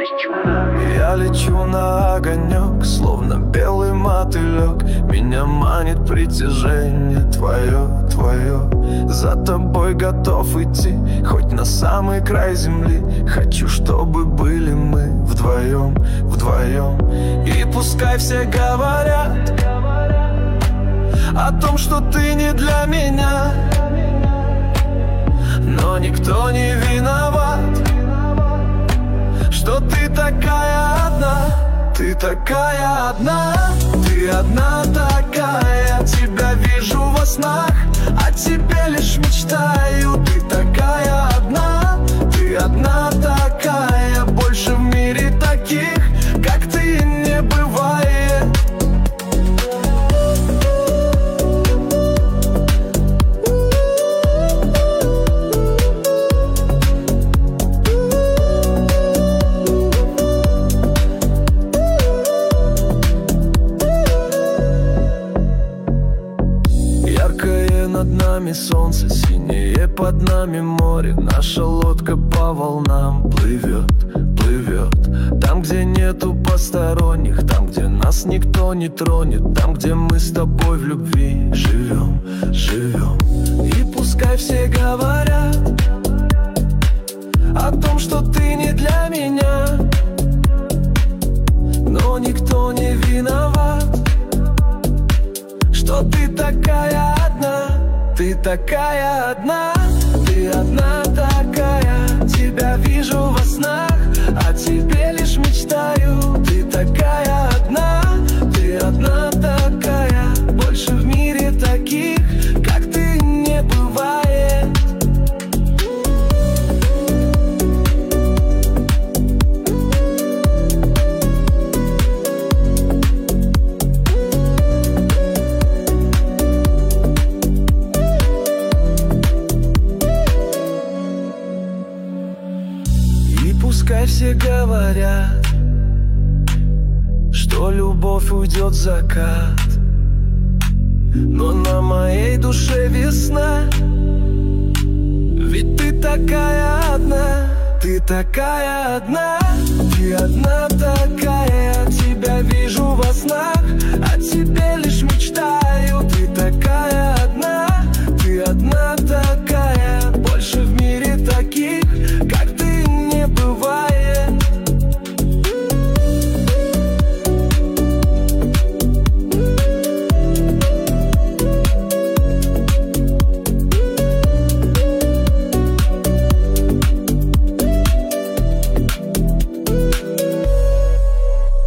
Я лечу на огонек, словно белый мотылек. Меня манит притяжение твое, твое. За тобой готов идти, хоть на самый край земли. Хочу, чтобы были мы вдвоем, вдвоем. И пускай все говорят о том, что ты не для меня, но никто не виноват, что ты такая одна. Ты такая одна, ты одна такая. Тебя вижу во снах, о тебе лишь мечтаю. Ты такая одна такая. Больше в мире таких, как ты, не бывает. Над нами солнце, синее под нами море. Наша лодка по волнам плывет, плывет. Там, где нету посторонних, там, где нас никто не тронет, там, где мы с тобой в любви живем, живем. И пускай все говорят о том, что ты не для меня, но никто не виноват, что ты такая одна. Ты такая одна, ты одна такая. Тебя вижу во снах, о тебе лишь мечтаю. Ты такая одна такая. Больше в мире таких, как ты, не бывает. Пускай все говорят, что любовь уйдет в закат, но на моей душе весна. Ведь ты такая одна, ты такая одна. Ты одна такая. Тебя вижу во снах, о тебе лишь мечтаю.